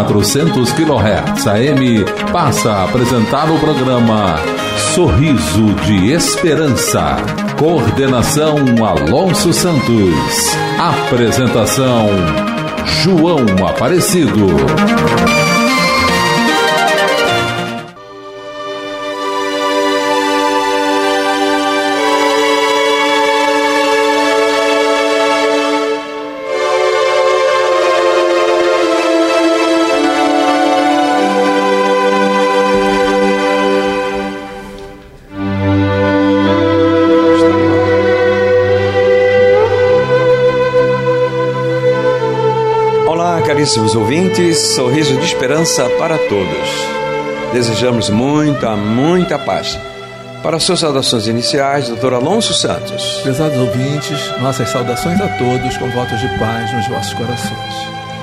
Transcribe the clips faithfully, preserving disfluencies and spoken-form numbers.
quatrocentos quilohertz A M passa a apresentar o programa Sorriso de Esperança. Coordenação Alonso Santos. Apresentação João Aparecido. Caríssimos ouvintes, sorriso de esperança para todos. Desejamos muita, muita paz. Para as suas saudações iniciais, doutor Alonso Santos. Prezados ouvintes, nossas saudações a todos com votos de paz nos vossos corações.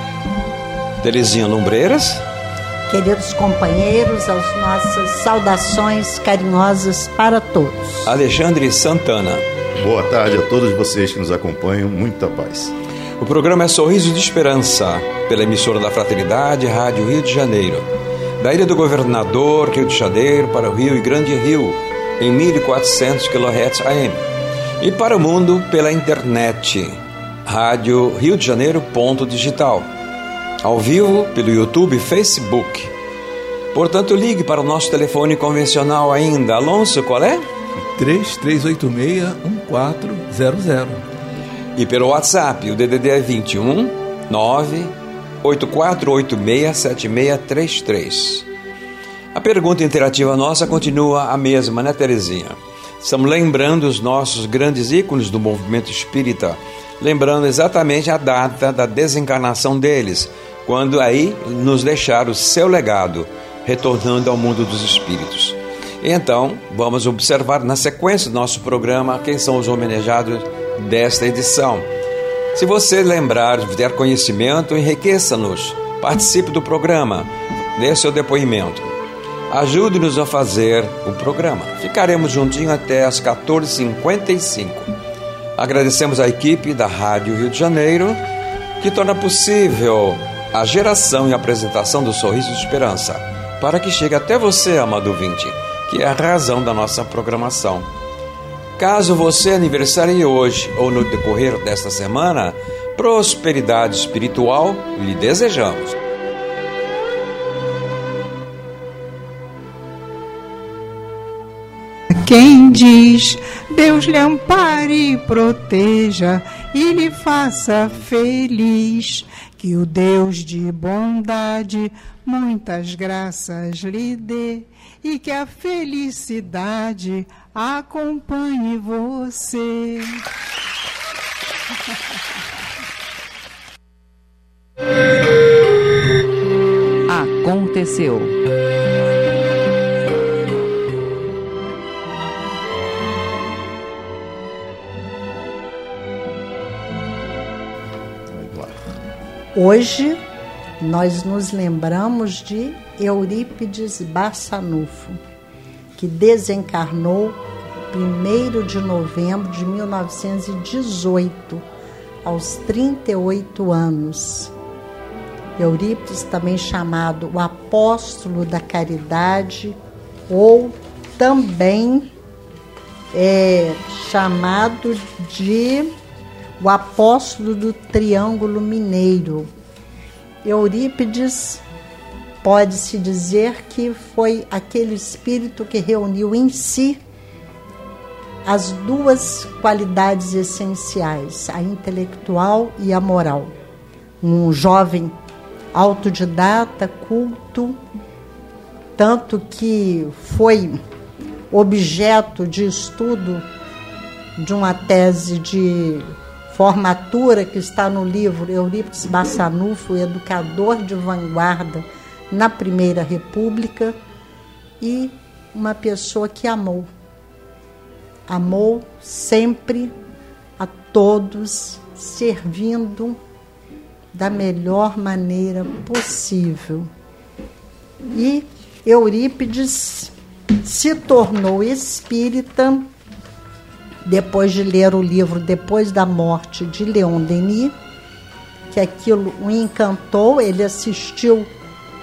Terezinha Lumbreiras. Queridos companheiros, as nossas saudações carinhosas para todos. Alexandre Santana. Boa tarde a todos vocês que nos acompanham, muita paz. O programa é Sorriso de Esperança, pela emissora da Fraternidade, Rádio Rio de Janeiro. Da Ilha do Governador, Rio de Janeiro, para o Rio e Grande Rio, em mil e quatrocentos quilohertz A M. E para o mundo, pela internet, Rádio Rio de Janeiro, ponto digital. Ao vivo, pelo YouTube e Facebook. Portanto, ligue para o nosso telefone convencional ainda. Alonso, qual é? três três oito seis, um quatro zero zero. E pelo WhatsApp, o D D D é vinte e um, nove oito quatro oito seis, sete seis três três. A pergunta interativa nossa continua a mesma, né, Terezinha? Estamos lembrando os nossos grandes ícones do movimento espírita, lembrando exatamente a data da desencarnação deles, quando aí nos deixaram o seu legado, retornando ao mundo dos espíritos. Então, vamos observar na sequência do nosso programa quem são os homenageados desta edição. Se você lembrar, der conhecimento, enriqueça-nos, participe do programa, dê seu depoimento, ajude-nos a fazer o programa. Ficaremos juntinho até às quatorze e cinquenta e cinco. Agradecemos a equipe da Rádio Rio de Janeiro, que torna possível a geração e apresentação do Sorriso de Esperança, para que chegue até você, amado ouvinte, que é a razão da nossa programação. Caso você aniversarie hoje ou no decorrer desta semana, prosperidade espiritual lhe desejamos. Quem diz, Deus lhe ampare e proteja e lhe faça feliz, que o Deus de bondade muitas graças lhe dê e que a felicidade acompanhe você. Aconteceu. Hoje nós nos lembramos de Eurípides Barçanufo, que desencarnou primeiro de novembro de mil novecentos e dezoito, aos trinta e oito anos. Eurípides, também chamado o Apóstolo da Caridade, ou também é chamado de o Apóstolo do Triângulo Mineiro. Eurípides, pode-se dizer que foi aquele espírito que reuniu em si as duas qualidades essenciais, a intelectual e a moral. Um jovem autodidata, culto, tanto que foi objeto de estudo de uma tese de formatura que está no livro Eurípides Barçanufo, Educador de Vanguarda na Primeira República, e uma pessoa que amou. Amou sempre a todos, servindo da melhor maneira possível. E Eurípides se tornou espírita depois de ler o livro Depois da Morte, de Leon Denis, que aquilo o encantou. Ele assistiu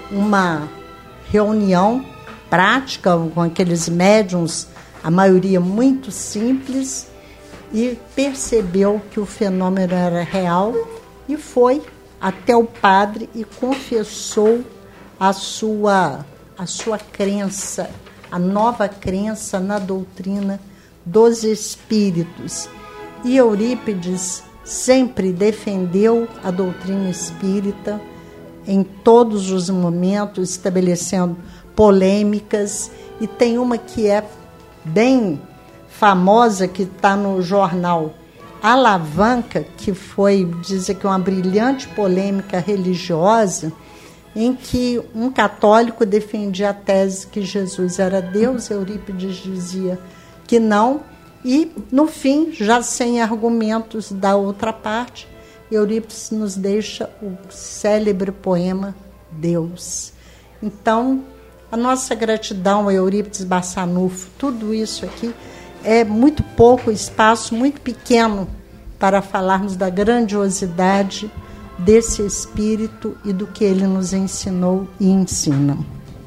uma reunião prática com aqueles médiuns, a maioria muito simples, e percebeu que o fenômeno era real e foi até o padre e confessou a sua, a sua crença, a nova crença na doutrina dos espíritos. E Eurípides sempre defendeu a doutrina espírita em todos os momentos, estabelecendo polêmicas, e tem uma que é bem famosa, que está no jornal Alavanca, que foi, dizer que uma brilhante polêmica religiosa, em que um católico defendia a tese que Jesus era Deus, Eurípides dizia que não, e no fim, já sem argumentos da outra parte, Eurípides nos deixa o célebre poema Deus. Então, a nossa gratidão a Eurípides Barçanufo, tudo isso aqui é muito pouco espaço, muito pequeno, para falarmos da grandiosidade desse espírito e do que ele nos ensinou e ensina.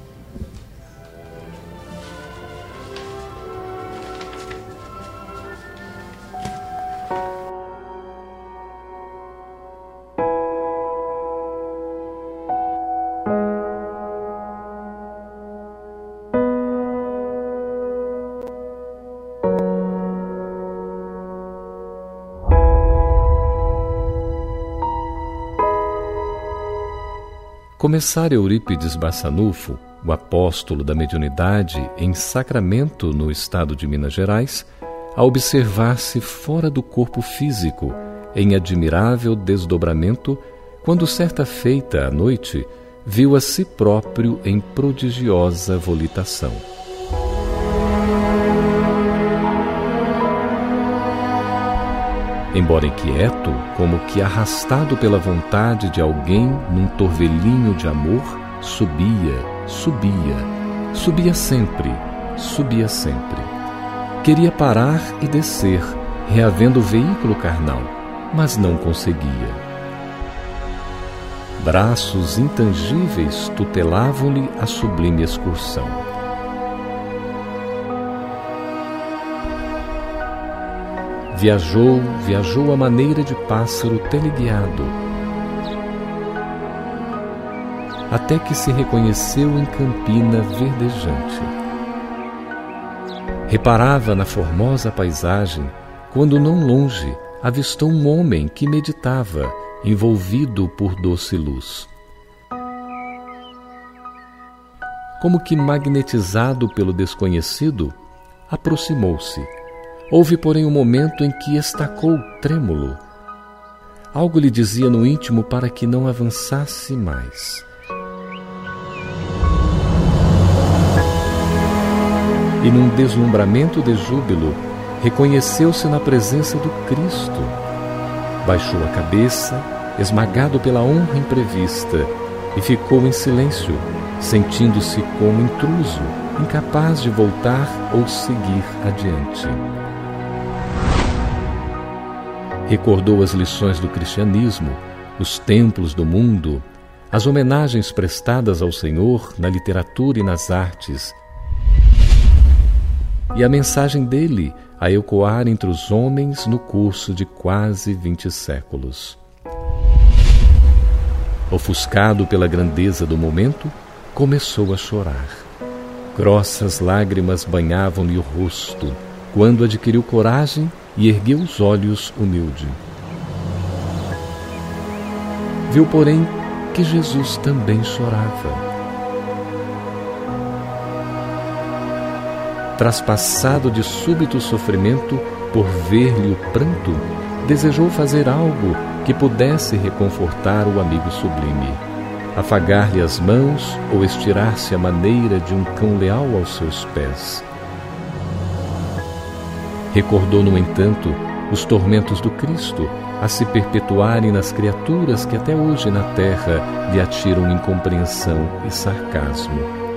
Começara Eurípides Barçanufo, o apóstolo da mediunidade em Sacramento, no estado de Minas Gerais, a observar-se fora do corpo físico, em admirável desdobramento, quando certa feita à noite viu a si próprio em prodigiosa volitação. Embora inquieto, como que arrastado pela vontade de alguém num torvelinho de amor, subia, subia, subia sempre, subia sempre. Queria parar e descer, reavendo o veículo carnal, mas não conseguia. Braços intangíveis tutelavam-lhe a sublime excursão. Viajou, viajou à maneira de pássaro teleguiado, até que se reconheceu em campina verdejante. Reparava na formosa paisagem, quando não longe avistou um homem que meditava, envolvido por doce luz. Como que magnetizado pelo desconhecido, aproximou-se. Houve, porém, um momento em que estacou trêmulo. Algo lhe dizia no íntimo para que não avançasse mais. E num deslumbramento de júbilo, reconheceu-se na presença do Cristo. Baixou a cabeça, esmagado pela honra imprevista, e ficou em silêncio, sentindo-se como intruso, incapaz de voltar ou seguir adiante. Recordou as lições do cristianismo, os templos do mundo, as homenagens prestadas ao Senhor na literatura e nas artes, e a mensagem dele a ecoar entre os homens no curso de quase vinte séculos. Ofuscado pela grandeza do momento, começou a chorar. Grossas lágrimas banhavam-lhe o rosto, quando adquiriu coragem e ergueu os olhos humilde. Viu, porém, que Jesus também chorava. Traspassado de súbito sofrimento por ver-lhe o pranto, desejou fazer algo que pudesse reconfortar o amigo sublime, afagar-lhe as mãos ou estirar-se à maneira de um cão leal aos seus pés. Recordou, no entanto, os tormentos do Cristo a se perpetuarem nas criaturas que até hoje na terra lhe atiram incompreensão e sarcasmo.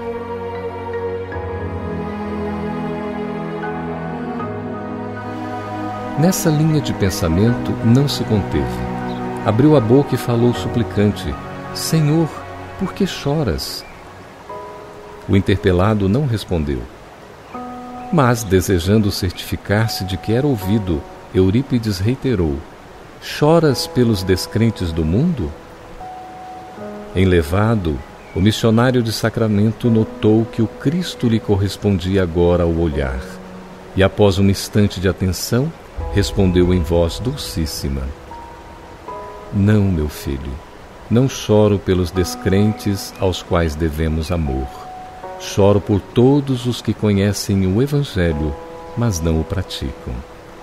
Nessa linha de pensamento não se conteve. Abriu a boca e falou suplicante: Senhor, por que choras? O interpelado não respondeu. Mas, desejando certificar-se de que era ouvido, Eurípides reiterou: choras pelos descrentes do mundo? Enlevado, o missionário de Sacramento notou que o Cristo lhe correspondia agora ao olhar, e após um instante de atenção, respondeu em voz dulcíssima: não, meu filho, não choro pelos descrentes aos quais devemos amor. Choro por todos os que conhecem o Evangelho, mas não o praticam.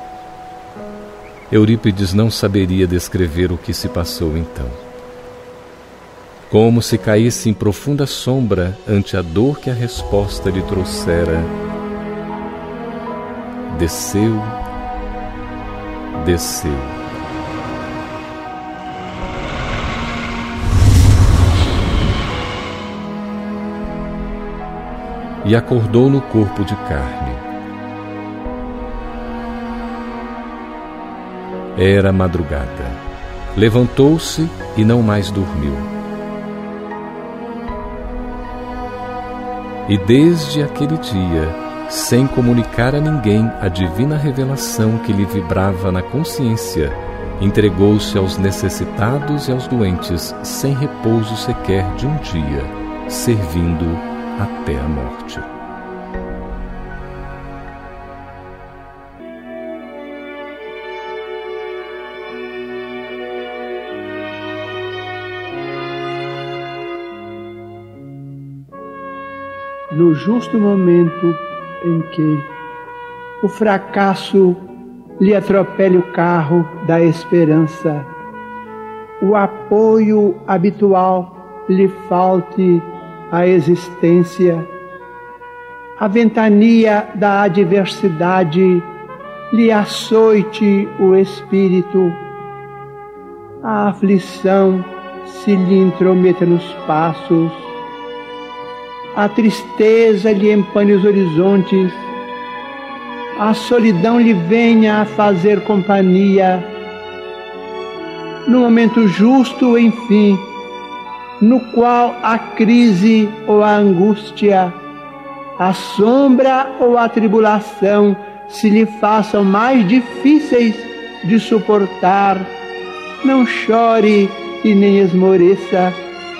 Eurípides não saberia descrever o que se passou então. Como se caísse em profunda sombra ante a dor que a resposta lhe trouxera, desceu, desceu. E acordou no corpo de carne. Era madrugada. Levantou-se e não mais dormiu. E desde aquele dia, sem comunicar a ninguém a divina revelação que lhe vibrava na consciência, entregou-se aos necessitados e aos doentes, sem repouso sequer de um dia, servindo até a morte. No justo momento em que o fracasso lhe atropele o carro da esperança, o apoio habitual lhe falte a existência, a ventania da adversidade lhe açoite o espírito, a aflição se lhe intrometa nos passos, a tristeza lhe empane os horizontes, a solidão lhe venha a fazer companhia. No momento justo, enfim, no qual a crise ou a angústia, a sombra ou a tribulação se lhe façam mais difíceis de suportar, não chore e nem esmoreça.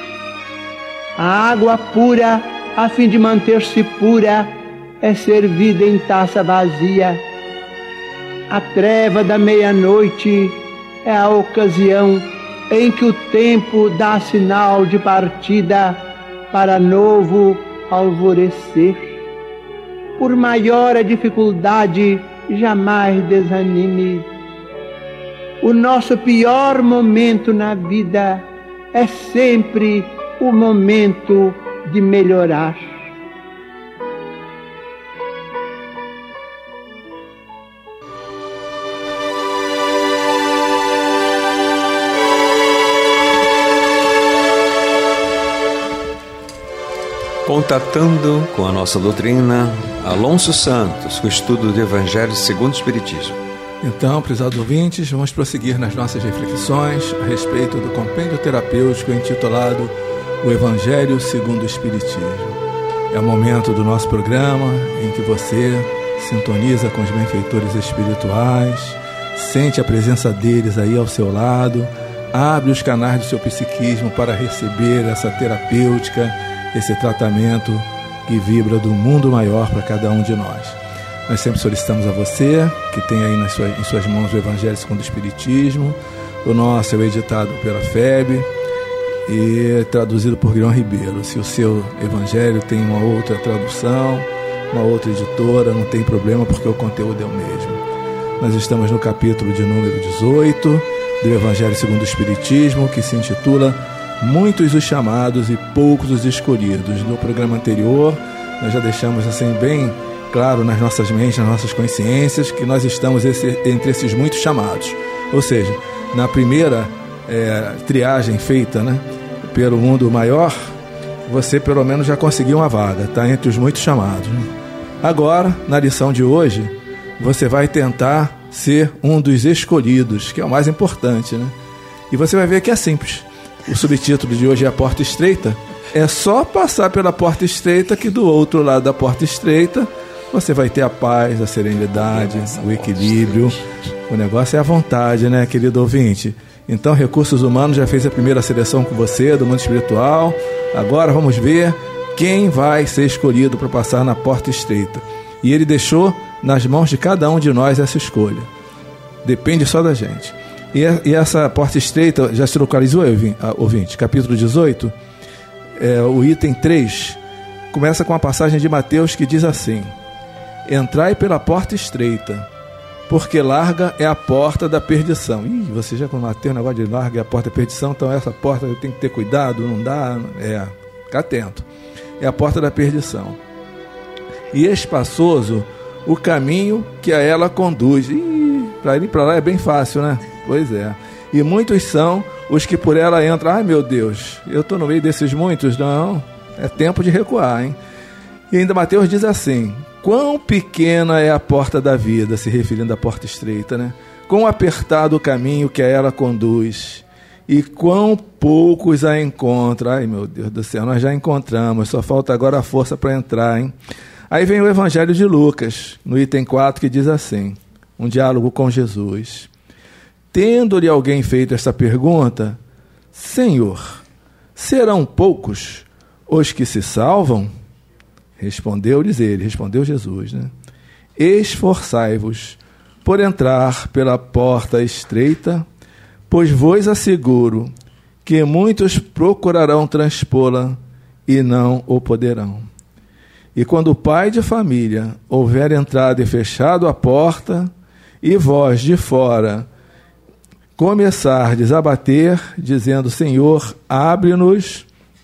A água pura, a fim de manter-se pura, é servida em taça vazia. A treva da meia-noite é a ocasião em que o tempo dá sinal de partida para novo alvorecer. Por maior a dificuldade, jamais desanime. O nosso pior momento na vida é sempre o momento de melhorar. Contatando com a nossa doutrina, Alonso Santos, com o estudo do Evangelho segundo o Espiritismo. Então, prezados ouvintes, vamos prosseguir nas nossas reflexões a respeito do compêndio terapêutico intitulado O Evangelho segundo o Espiritismo. É o momento do nosso programa em que você sintoniza com os benfeitores espirituais, sente a presença deles aí ao seu lado, abre os canais do seu psiquismo para receber essa terapêutica, esse tratamento que vibra do mundo maior para cada um de nós. Nós sempre solicitamos a você, que tem aí nas suas, em suas mãos o Evangelho segundo o Espiritismo. O nosso é editado pela F E B e traduzido por Guilherme Ribeiro. Se o seu Evangelho tem uma outra tradução, uma outra editora, não tem problema, porque o conteúdo é o mesmo. Nós estamos no capítulo de número dezoito do Evangelho segundo o Espiritismo, que se intitula Muitos os chamados e poucos os escolhidos. No programa anterior, nós já deixamos assim bem claro nas nossas mentes, nas nossas consciências, que nós estamos esse, entre esses muitos chamados. Ou seja, na primeira é, triagem feita, né, pelo mundo maior, você pelo menos já conseguiu uma vaga, está entre os muitos chamados, né? Agora, na lição de hoje, você vai tentar ser um dos escolhidos, que é o mais importante, né? E você vai ver que é simples. o subtítulo de hoje é a porta estreita. É só passar pela porta estreita que do outro lado da porta estreita você vai ter a paz, a serenidade, o equilíbrio. O negócio é a vontade, né, querido ouvinte? Então, Recursos Humanos já fez a primeira seleção com você do mundo espiritual. Agora vamos ver quem vai ser escolhido para passar na porta estreita. E ele deixou nas mãos de cada um de nós essa escolha. Depende só da gente. E, e essa porta estreita já se localizou, ouvinte? Capítulo dezoito, é, o item três, começa com a passagem de Mateus que diz assim: entrai pela porta estreita, porque larga é a porta da perdição. Ih, você já combateu o negócio de larga é a porta da perdição, então essa porta eu tenho que ter cuidado, não dá, é, fica atento. É a porta da perdição. E espaçoso o caminho que a ela conduz. Ih, para ir para lá é bem fácil, né? Pois é. E muitos são os que por ela entram. Ai, meu Deus, eu estou no meio desses muitos? Não, é tempo de recuar, hein? E ainda Mateus diz assim: quão pequena é a porta da vida, se referindo à porta estreita, né? Quão apertado o caminho que a ela conduz, e quão poucos a encontram. Ai, meu Deus do céu, nós já encontramos, só falta agora a força para entrar, hein? Aí vem o Evangelho de Lucas, no item quatro, que diz assim, um diálogo com Jesus. Tendo-lhe alguém feito esta pergunta: Senhor, serão poucos os que se salvam? Respondeu-lhes ele, respondeu Jesus, né? Esforçai-vos por entrar pela porta estreita, pois vos asseguro que muitos procurarão transpô-la e não o poderão. E quando o pai de família houver entrado e fechado a porta, e vós de fora começardes a bater, dizendo: Senhor, abre-nos,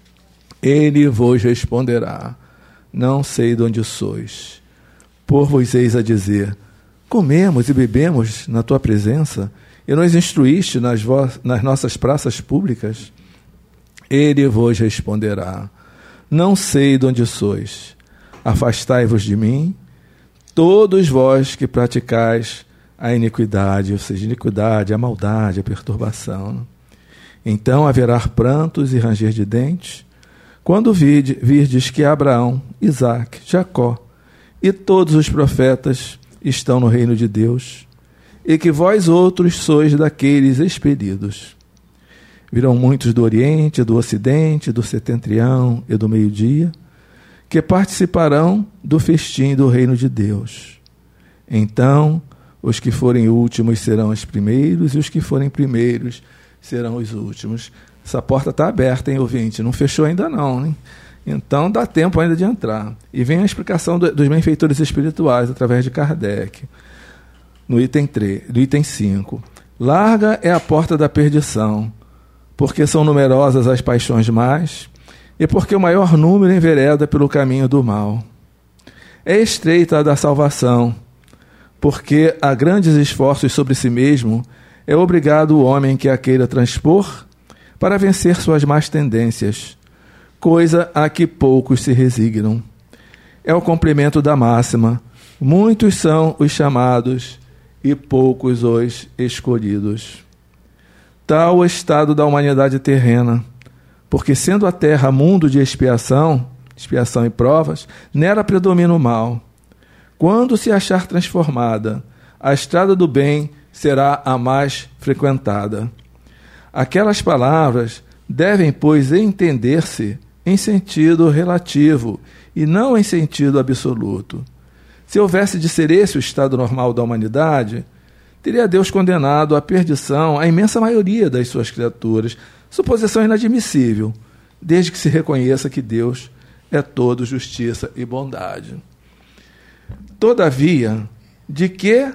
ele vos responderá: não sei de onde sois. Por vos eis a dizer: comemos e bebemos na tua presença, e nos instruíste nas, vo- nas nossas praças públicas. Ele vos responderá: não sei de onde sois. Afastai-vos de mim, todos vós que praticais a iniquidade, ou seja, a iniquidade, a maldade, a perturbação. Então haverá prantos e ranger de dentes, quando vide, virdes que Abraão, Isaque, Jacó e todos os profetas estão no reino de Deus, e que vós outros sois daqueles expelidos. Virão muitos do Oriente, do Ocidente, do Setentrião e do Meio-Dia, que participarão do festim do reino de Deus. Então, os que forem últimos serão os primeiros, e os que forem primeiros serão os últimos. Essa porta está aberta, hein, ouvinte? Não fechou ainda não, hein? Então dá tempo ainda de entrar. E vem a explicação do, dos benfeitores espirituais, através de Kardec, no item três, no item cinco. Larga é a porta da perdição, porque são numerosas as paixões más, e porque o maior número envereda pelo caminho do mal. É estreita a da salvação, porque a grandes esforços sobre si mesmo é obrigado o homem que a queira transpor para vencer suas más tendências, coisa a que poucos se resignam. É o complemento da máxima: muitos são os chamados e poucos os escolhidos. Tal o estado da humanidade terrena, porque sendo a terra mundo de expiação, expiação e provas, nela predomina o mal. Quando se achar transformada, a estrada do bem será a mais frequentada. Aquelas palavras devem, pois, entender-se em sentido relativo e não em sentido absoluto. Se houvesse de ser esse o estado normal da humanidade, teria Deus condenado à perdição a imensa maioria das suas criaturas, suposição inadmissível, desde que se reconheça que Deus é todo justiça e bondade. Todavia, de que,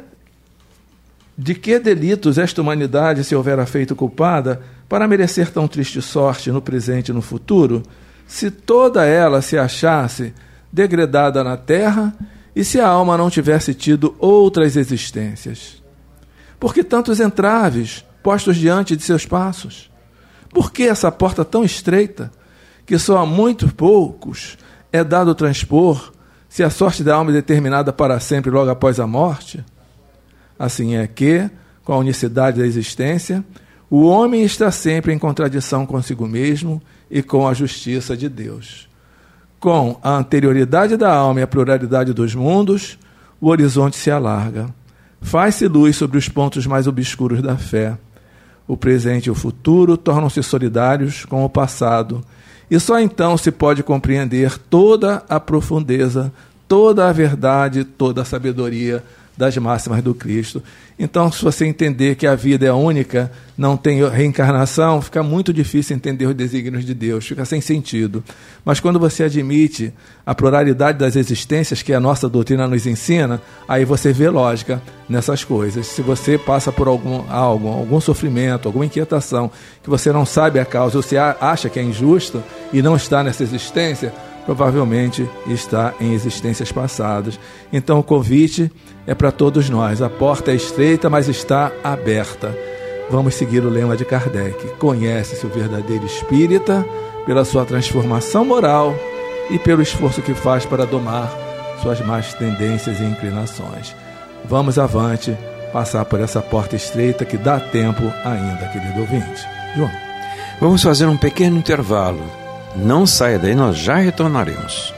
de que delitos esta humanidade se houvera feito culpada para merecer tão triste sorte no presente e no futuro, se toda ela se achasse degradada na terra e se a alma não tivesse tido outras existências? Por que tantos entraves postos diante de seus passos? Por que essa porta tão estreita, que só a muito poucos é dado transpor, se a sorte da alma é determinada para sempre logo após a morte? Assim é que, com a unicidade da existência, O homem está sempre em contradição consigo mesmo e com a justiça de Deus. Com a anterioridade da alma e a pluralidade dos mundos, o horizonte se alarga. Faz-se luz sobre os pontos mais obscuros da fé. O presente e o futuro tornam-se solidários com o passado, e só então se pode compreender toda a profundeza, toda a verdade, toda a sabedoria das máximas do Cristo. Então, se você entender que a vida é única, não tem reencarnação, fica muito difícil entender os desígnios de Deus, fica sem sentido. Mas quando você admite a pluralidade das existências que a nossa doutrina nos ensina, aí você vê lógica nessas coisas. Se você passa por algum, algo, algum sofrimento, alguma inquietação, que você não sabe a causa, ou você acha que é injusto e não está nessa existência, provavelmente está em existências passadas. Então o convite é para todos nós. A porta é estreita, mas está aberta. Vamos seguir o lema de Kardec. Conhece-se o verdadeiro espírita pela sua transformação moral e pelo esforço que faz para domar suas más tendências e inclinações. Vamos avante, passar por essa porta estreita que dá tempo ainda, querido ouvinte. João. Vamos fazer um pequeno intervalo. Não saia daí, nós já retornaremos.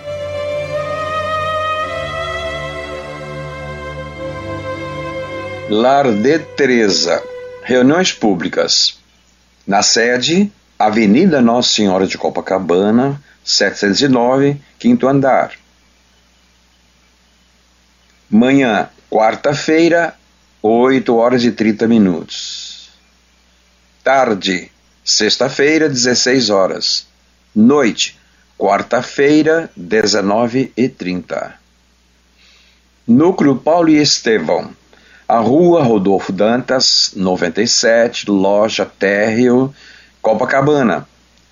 Lar de Teresa. Reuniões públicas. Na sede, Avenida Nossa Senhora de Copacabana, setecentos e nove, quinto andar. Manhã, quarta-feira, oito horas e trinta minutos. Tarde, sexta-feira, dezesseis horas. Noite, quarta-feira, dezenove e trinta. Núcleo Paulo e Estevão, a Rua Rodolfo Dantas, noventa e sete, Loja Térreo, Copacabana.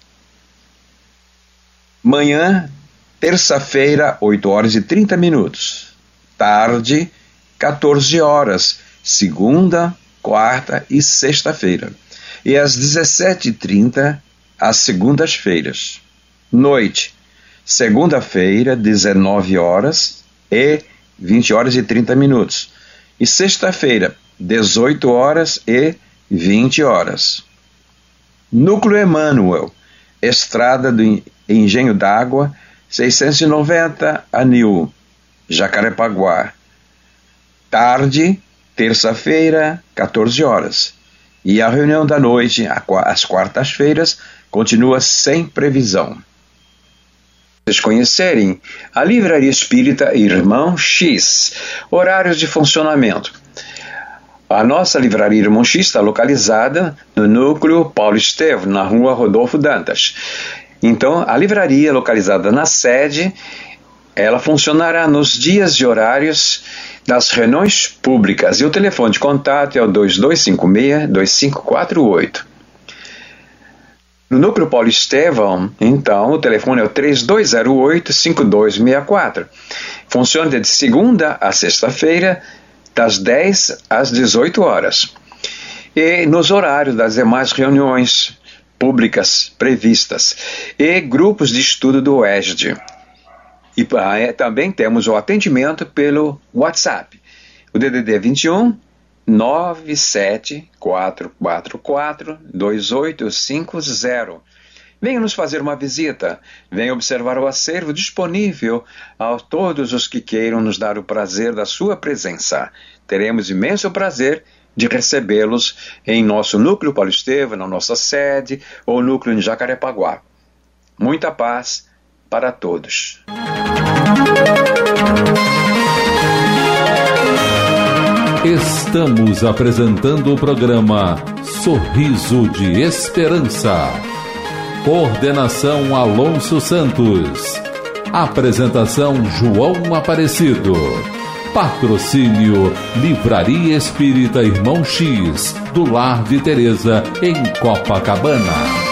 Manhã, terça-feira, oito horas e trinta minutos. Tarde, quatorze horas, segunda, quarta e sexta-feira. E às dezessete e trinta, às segundas-feiras. Noite, segunda-feira, dezenove horas e vinte horas e trinta minutos. E sexta-feira, dezoito horas e vinte horas. Núcleo Emmanuel, Estrada do Engenho d'Água, seiscentos e noventa, Anil, Jacarepaguá. Tarde, terça-feira, quatorze horas. E a reunião da noite, às quartas-feiras, continua sem previsão. Vocês conhecerem a Livraria Espírita Irmão X. Horários de funcionamento. A nossa Livraria Irmão X está localizada no núcleo Paulo Estevão, na Rua Rodolfo Dantas. Então, a livraria localizada na sede, ela funcionará nos dias e horários das reuniões públicas. E o telefone de contato é o dois dois cinco seis, dois cinco quatro oito. No núcleo Paulo Estevão, então, o telefone é o três dois zero oito, cinco dois seis quatro. Funciona de segunda a sexta-feira, das dez às dezoito horas. E nos horários das demais reuniões públicas previstas. E grupos de estudo do U E S D. E ah, também temos o atendimento pelo WhatsApp. O D D D vinte e um, nove sete quatro quatro quatro, dois oito cinco zero. Venha nos fazer uma visita, venha observar o acervo disponível a todos os que queiram nos dar o prazer da sua presença. Teremos imenso prazer de recebê-los em nosso núcleo Paulo Estevão, na nossa sede, ou núcleo em Jacarepaguá. Muita paz para todos. Estamos apresentando o programa Sorriso de Esperança. Coordenação Alonso Santos. Apresentação João Aparecido. Patrocínio Livraria Espírita Irmão X, do Lar de Teresa, em Copacabana.